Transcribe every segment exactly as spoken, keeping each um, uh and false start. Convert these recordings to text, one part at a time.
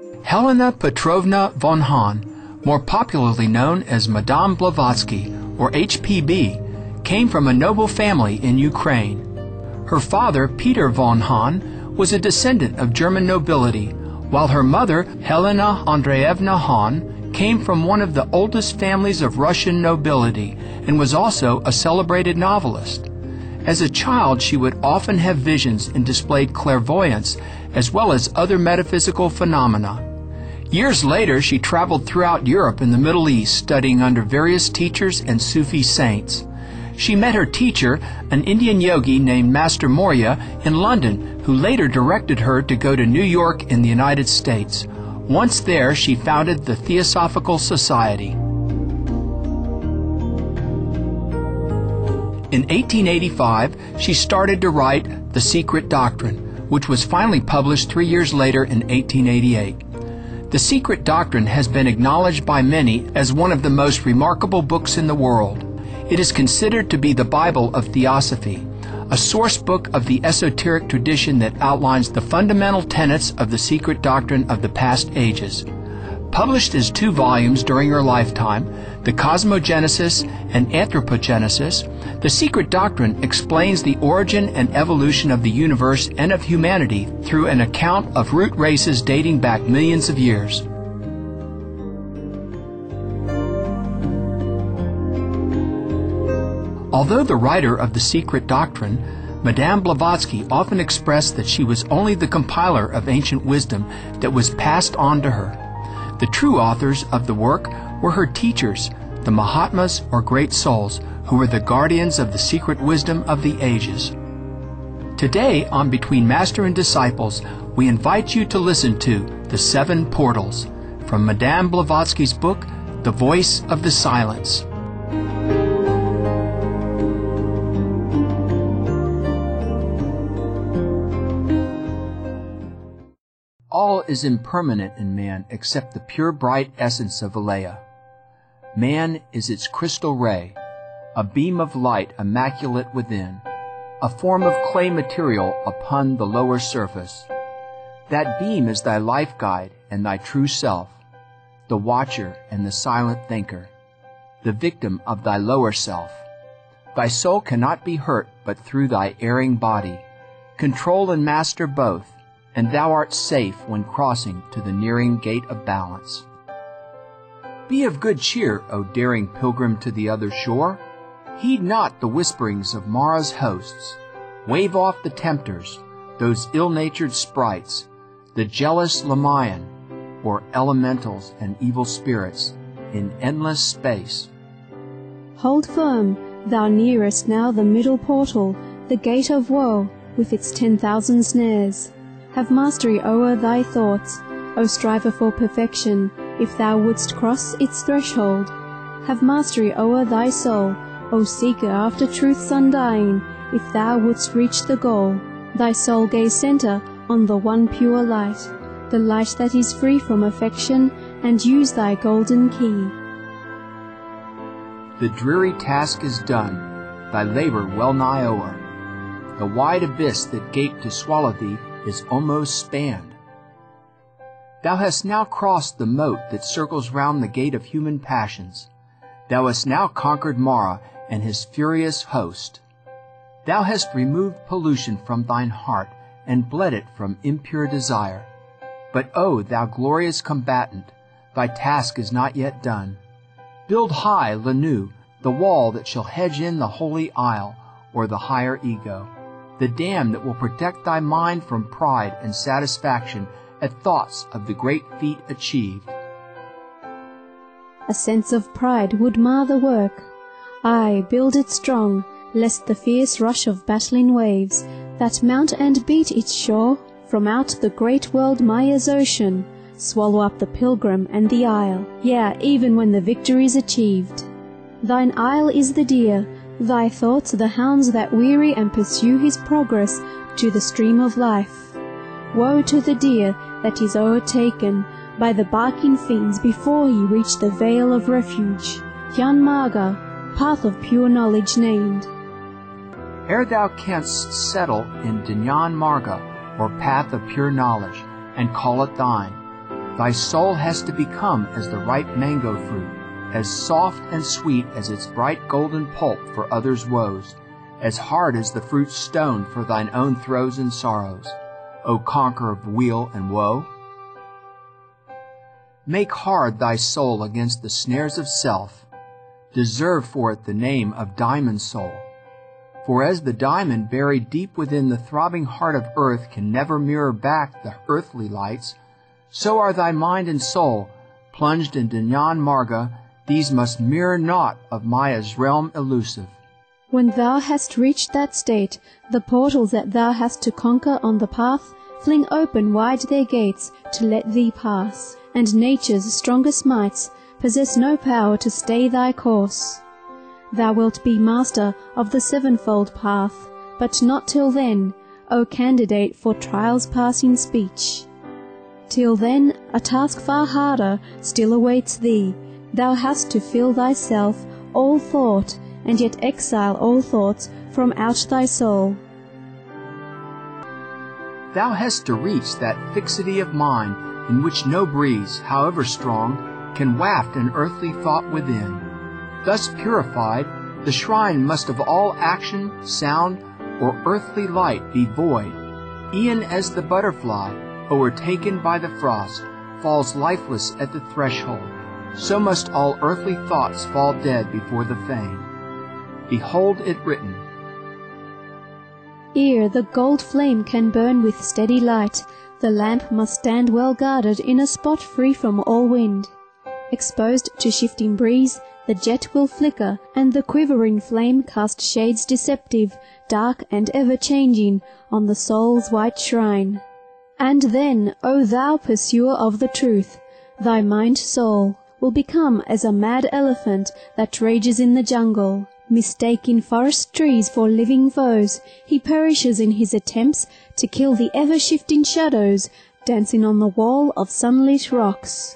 Helena Petrovna von Hahn, more popularly known as Madame Blavatsky, or H P B, came from a noble family in Ukraine. Her father, Peter von Hahn, was a descendant of German nobility, while her mother, Helena Andreevna Hahn, came from one of the oldest families of Russian nobility and was also a celebrated novelist. As a child, she would often have visions and displayed clairvoyance, as well as other metaphysical phenomena. Years later, she traveled throughout Europe and the Middle East, studying under various teachers and Sufi saints. She met her teacher, an Indian yogi named Master Morya, in London, who later directed her to go to New York in the United States. Once there, she founded the Theosophical Society. In eighteen eighty-five, she started to write The Secret Doctrine, which was finally published three years later in eighteen eighty-eight. The Secret Doctrine has been acknowledged by many as one of the most remarkable books in the world. It is considered to be the Bible of Theosophy, a source book of the esoteric tradition that outlines the fundamental tenets of the secret doctrine of the past ages. Published as two volumes during her lifetime, The Cosmogenesis and Anthropogenesis, The Secret Doctrine explains the origin and evolution of the universe and of humanity through an account of root races dating back millions of years. Although the writer of The Secret Doctrine, Madame Blavatsky often expressed that she was only the compiler of ancient wisdom that was passed on to her. The true authors of the work were her teachers, the Mahatmas or Great Souls, who were the guardians of the secret wisdom of the ages. Today, on Between Master and Disciples, we invite you to listen to The Seven Portals, from Madame Blavatsky's book, The Voice of the Silence. All is impermanent in man except the pure bright essence of Alea. Man is its crystal ray, a beam of light immaculate within, a form of clay material upon the lower surface. That beam is thy life guide and thy true self, the watcher and the silent thinker, the victim of thy lower self. Thy soul cannot be hurt but through thy erring body. Control and master both, and thou art safe when crossing to the nearing gate of balance. Be of good cheer, O daring pilgrim to the other shore. Heed not the whisperings of Mara's hosts. Wave off the tempters, those ill-natured sprites, the jealous Lamayan, or elementals and evil spirits, in endless space. Hold firm, thou nearest now the middle portal, the gate of woe, with its ten thousand snares. Have mastery o'er thy thoughts, O striver for perfection, if thou wouldst cross its threshold. Have mastery o'er thy soul, O seeker after truth's undying, if thou wouldst reach the goal. Thy soul gaze center on the one pure light, the light that is free from affection, and use thy golden key. The dreary task is done, thy labor well nigh o'er. The wide abyss that gaped to swallow thee is almost spanned. Thou hast now crossed the moat that circles round the gate of human passions. Thou hast now conquered Mara and his furious host. Thou hast removed pollution from thine heart and bled it from impure desire. But O thou glorious combatant, thy task is not yet done. Build high, Lanu, the wall that shall hedge in the holy isle, or the higher ego, the dam that will protect thy mind from pride and satisfaction at thoughts of the great feat achieved. A sense of pride would mar the work. Aye, build it strong, lest the fierce rush of battling waves that mount and beat its shore from out the great world Maya's ocean swallow up the pilgrim and the isle, yea, even when the victory's achieved. Thine isle is the deer, thy thoughts the hounds that weary and pursue his progress to the stream of life. Woe to the deer that is o'ertaken by the barking fiends before he reach the vale of refuge, Gyan Marga, path of pure knowledge named. Ere thou canst settle in Jnana Marga, or path of pure knowledge, and call it thine, Thy soul has to become as the ripe mango fruit, as soft and sweet as its bright golden pulp for others' woes, as hard as the fruit stone for thine own throes and sorrows, O conqueror of weal and woe. Make hard thy soul against the snares of self, deserve for it the name of diamond soul. For as the diamond buried deep within the throbbing heart of earth can never mirror back the earthly lights, so are thy mind and soul, plunged in Jnana Marga, these must mirror naught of Maya's realm elusive. When thou hast reached that state, the portals that thou hast to conquer on the path fling open wide their gates to let thee pass, and nature's strongest mights possess no power to stay thy course. Thou wilt be master of the sevenfold path, but not till then, O candidate for trial's passing speech. Till then, a task far harder still awaits thee. Thou hast to fill thyself all thought, and yet exile all thoughts from out thy soul. Thou hast to reach that fixity of mind in which no breeze, however strong, can waft an earthly thought within. Thus purified, the shrine must of all action, sound, or earthly light be void. E'en as the butterfly, o'ertaken by the frost, falls lifeless at the threshold, so must all earthly thoughts fall dead before the fane. Behold it written, Ere the gold flame can burn with steady light, the lamp must stand well guarded in a spot free from all wind. Exposed to shifting breeze, the jet will flicker, and the quivering flame cast shades deceptive, dark and ever-changing, on the soul's white shrine. And then, O thou pursuer of the truth, thy mind-soul will become as a mad elephant that rages in the jungle. Mistaking forest trees for living foes, he perishes in his attempts to kill the ever-shifting shadows dancing on the wall of sunlit rocks.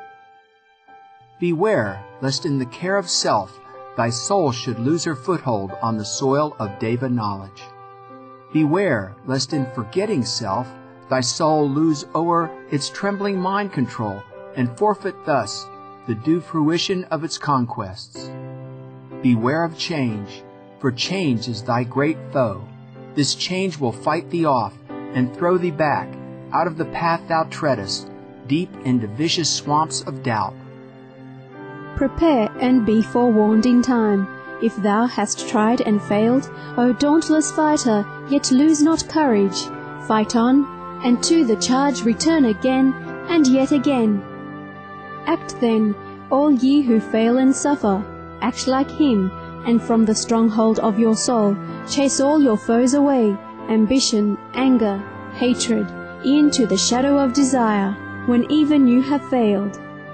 Beware, lest in the care of self thy soul should lose her foothold on the soil of Deva knowledge. Beware, lest in forgetting self thy soul lose o'er its trembling mind control, and forfeit thus the due fruition of its conquests. Beware of change, for change is thy great foe. This change will fight thee off, and throw thee back, out of the path thou treadest, deep into vicious swamps of doubt. Prepare and be forewarned in time. If thou hast tried and failed, O dauntless fighter, yet lose not courage. Fight on, and to the charge return again, and yet again. Act then, all ye who fail and suffer. Act like him, and from the stronghold of your soul chase all your foes away, ambition, anger, hatred, e'en to the shadow of desire, when even you have failed.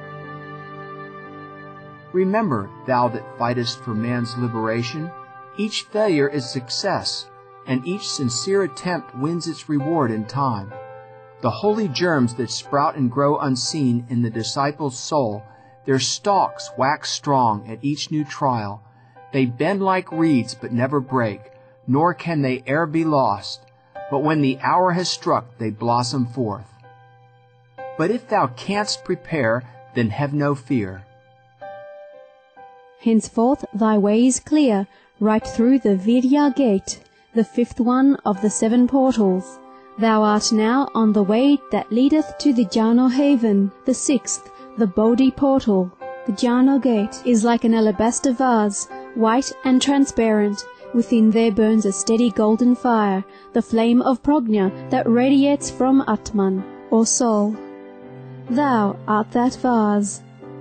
Remember, thou that fightest for man's liberation, each failure is success, and each sincere attempt wins its reward in time. The holy germs that sprout and grow unseen in the disciple's soul, their stalks wax strong at each new trial. They bend like reeds but never break, nor can they e'er be lost. But when the hour has struck, they blossom forth. But if thou canst prepare, then have no fear. Henceforth thy way is clear, right through the Vidya gate, the fifth one of the seven portals. Thou art now on the way that leadeth to the Jhana haven, the sixth, the Bodhi portal. The Jhana gate is like an alabaster vase, white and transparent. Within there burns a steady golden fire, the flame of Prajna that radiates from Atman, or soul. Thou art that vase.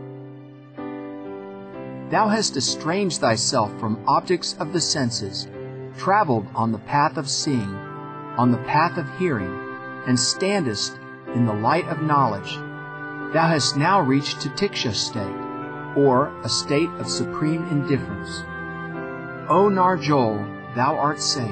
Thou hast estranged thyself from objects of the senses, traveled on the path of seeing, on the path of hearing, and standest in the light of knowledge. Thou hast now reached Titiksha state, or a state of supreme indifference. O Narjol, thou art safe.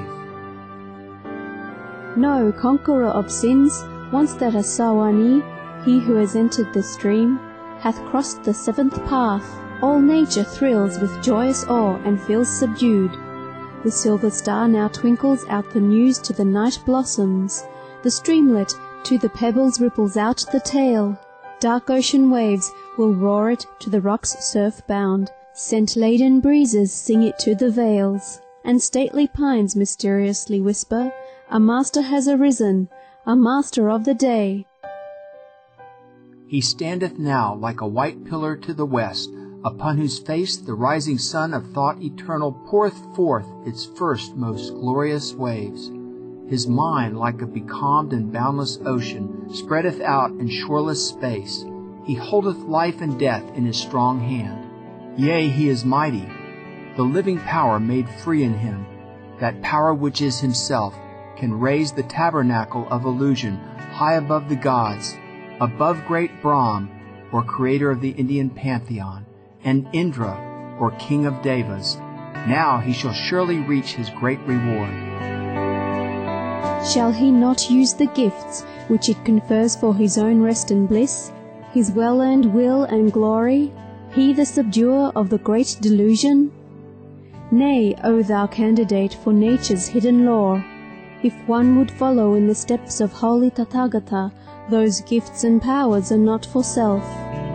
No conqueror of sins, once that Asawani, he who has entered the stream, hath crossed the seventh path. All nature thrills with joyous awe and feels subdued. The silver star now twinkles out the news to the night blossoms. The streamlet to the pebbles ripples out the tale. dark ocean waves will roar it to the rocks surf-bound. Scent-laden breezes sing it to the vales, and stately pines mysteriously whisper, "A master has arisen, a master of the day." He standeth now like a white pillar to the west, upon whose face the rising sun of thought eternal poureth forth its first most glorious waves. His mind, like a becalmed and boundless ocean, spreadeth out in shoreless space. He holdeth life and death in his strong hand. Yea, he is mighty, the living power made free in him. That power which is himself can raise the tabernacle of illusion high above the gods, above great Brahm, or creator of the Indian pantheon, and Indra, or king of devas. Now he shall surely reach his great reward. Shall he not use the gifts which it confers for his own rest and bliss, his well-earned will and glory, he the subduer of the great delusion? Nay, O thou candidate for nature's hidden law, if one would follow in the steps of holy Tathagata, those gifts and powers are not for self.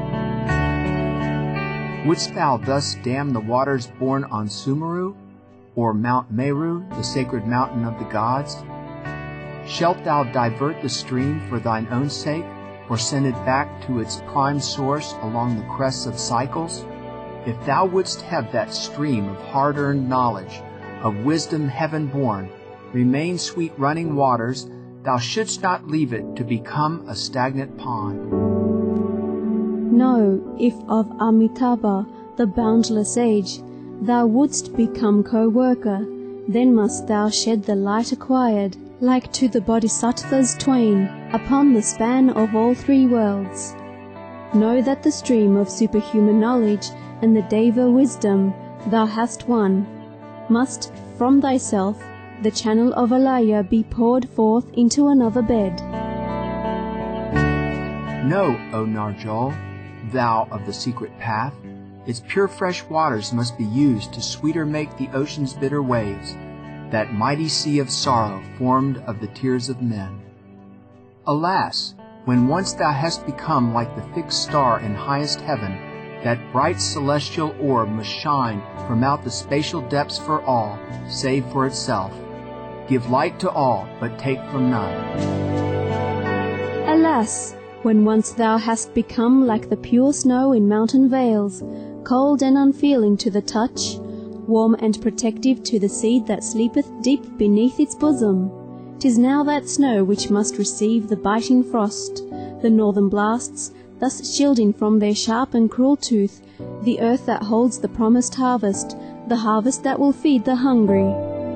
Wouldst thou thus dam the waters born on Sumeru, or Mount Meru, the sacred mountain of the gods? Shalt thou divert the stream for thine own sake, or send it back to its prime source along the crests of cycles? If thou wouldst have that stream of hard-earned knowledge, of wisdom heaven-born, remain sweet running waters, thou shouldst not leave it to become a stagnant pond. No, if of Amitabha, the boundless age, thou wouldst become co-worker, then must thou shed the light acquired, like to the bodhisattvas twain, upon the span of all three worlds. Know that the stream of superhuman knowledge and the deva wisdom thou hast won, must from thyself the channel of Alaya be poured forth into another bed. Know, O Narjol, thou of the secret path, its pure fresh waters must be used to sweeter make the ocean's bitter waves, that mighty sea of sorrow formed of the tears of men. Alas, when once thou hast become like the fixed star in highest heaven, that bright celestial orb must shine from out the spatial depths for all, save for itself. Give light to all, but take from none. Alas, when once thou hast become like the pure snow in mountain vales, cold and unfeeling to the touch, warm and protective to the seed that sleepeth deep beneath its bosom, 'tis now that snow which must receive the biting frost, the northern blasts, thus shielding from their sharp and cruel tooth the earth that holds the promised harvest, the harvest that will feed the hungry.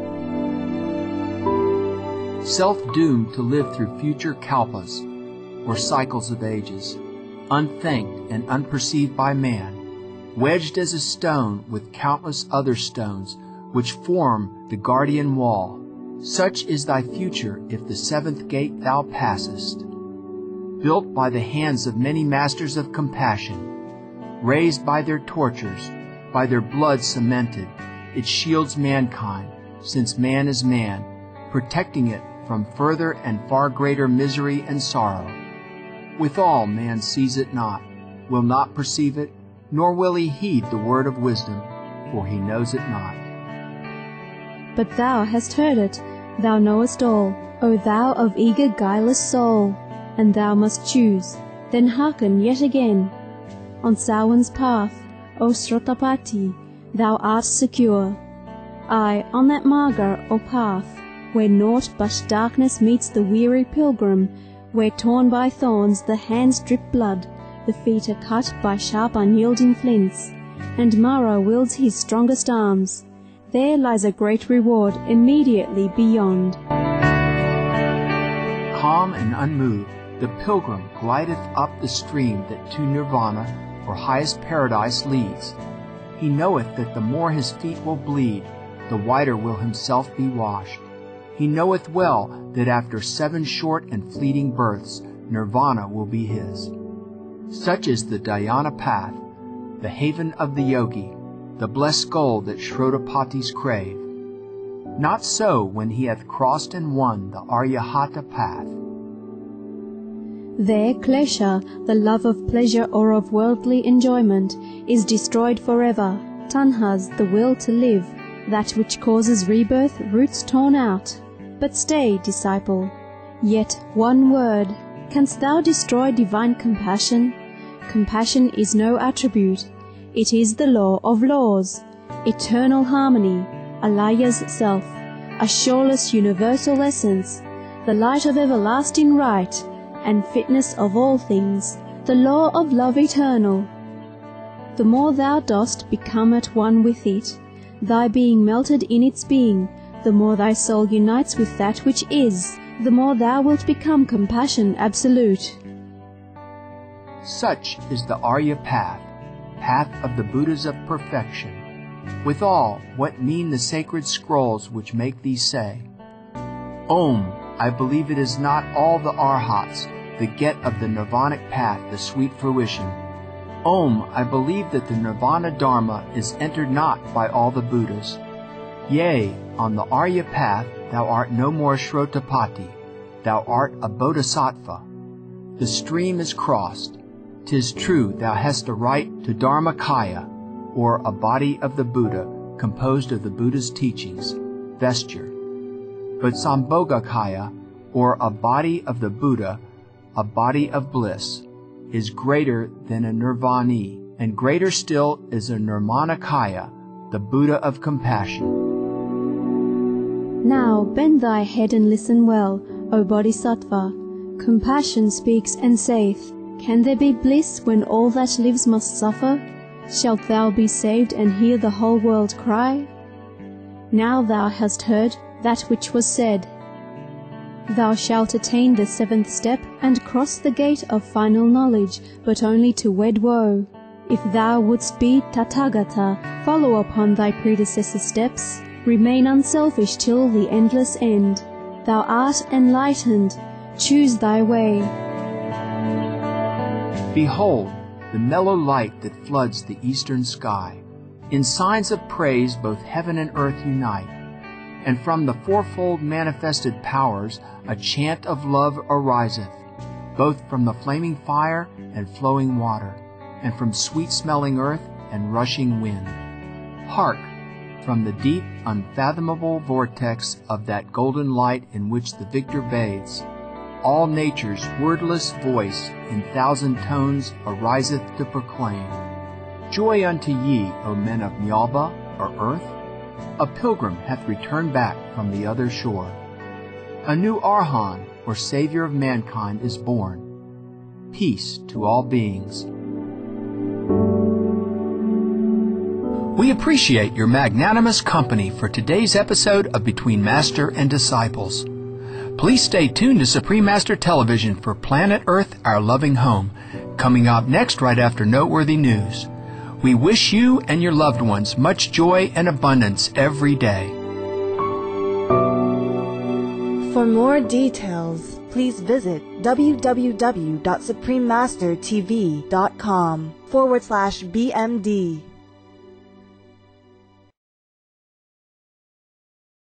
Self-doomed to live through future kalpas, or cycles of ages, unthanked and unperceived by man, wedged as a stone with countless other stones which form the guardian wall, such is thy future if the seventh gate thou passest. Built by the hands of many masters of compassion, raised by their tortures, by their blood cemented, it shields mankind, since man is man, protecting it from further and far greater misery and sorrow. Withal man sees it not, will not perceive it, nor will he heed the word of wisdom, for he knows it not. But thou hast heard it, thou knowest all, O thou of eager guileless soul, and thou must choose, then hearken yet again. On Sawan's path, O Srotapati, thou art secure. Aye, on that marga, or path, where naught but darkness meets the weary pilgrim, where torn by thorns the hands drip blood, the feet are cut by sharp unyielding flints, and Mara wields his strongest arms, there lies a great reward immediately beyond. Calm and unmoved, the pilgrim glideth up the stream that to Nirvana, or highest paradise, leads. He knoweth that the more his feet will bleed, the whiter will himself be washed. He knoweth well that after seven short and fleeting births, Nirvana will be his. Such is the Dhyana path, the haven of the yogi, the blessed goal that Shrotapatis crave. Not so when he hath crossed and won the Aryahata path. There klesha, the love of pleasure or of worldly enjoyment, is destroyed forever. Tanhas, the will to live, that which causes rebirth, roots torn out. But stay, disciple, yet one word. Canst thou destroy divine compassion? Compassion is no attribute. It is the law of laws, eternal harmony, Alaya's self, a shoreless universal essence, the light of everlasting right, and fitness of all things, the law of love eternal. The more thou dost become at one with it, thy being melted in its being, the more thy soul unites with that which is, the more thou wilt become compassion absolute. Such is the Arya path, path of the Buddhas of perfection. Withal, what mean the sacred scrolls which make thee say, Om, I believe it is not all the Arhats, the get of the nirvanic path, the sweet fruition. Om, I believe that the nirvana dharma is entered not by all the Buddhas. Yea, on the Arya path thou art no more Shrotapati, thou art a bodhisattva. The stream is crossed. 'Tis true thou hast a right to Dharmakaya, or a body of the Buddha composed of the Buddha's teachings, vesture. But Sambhogakaya, or a body of the Buddha, a body of bliss, is greater than a Nirvani, and greater still is a Nirmanakaya, the Buddha of compassion. Now bend thy head and listen well, O Bodhisattva. Compassion speaks and saith, Can there be bliss when all that lives must suffer? Shalt thou be saved and hear the whole world cry? Now thou hast heard that which was said. Thou shalt attain the seventh step and cross the gate of final knowledge, but only to wed woe. If thou wouldst be Tathagata, follow upon thy predecessor steps, remain unselfish till the endless end. Thou art enlightened, choose thy way. Behold, the mellow light that floods the eastern sky. In signs of praise both heaven and earth unite, and from the fourfold manifested powers a chant of love ariseth, both from the flaming fire and flowing water, and from sweet-smelling earth and rushing wind. Hark! From the deep, unfathomable vortex of that golden light in which the victor bathes, all nature's wordless voice in thousand tones ariseth to proclaim, Joy unto ye, O men of Nyalba, or earth! A pilgrim hath returned back from the other shore. A new Arhan, or Savior of mankind, is born. Peace to all beings. We appreciate your magnanimous company for today's episode of Between Master and Disciples. Please stay tuned to Supreme Master Television for Planet Earth, Our Loving Home, coming up next right after Noteworthy News. We wish you and your loved ones much joy and abundance every day. For more details, please visit www.suprememastertv.com forward slash BMD.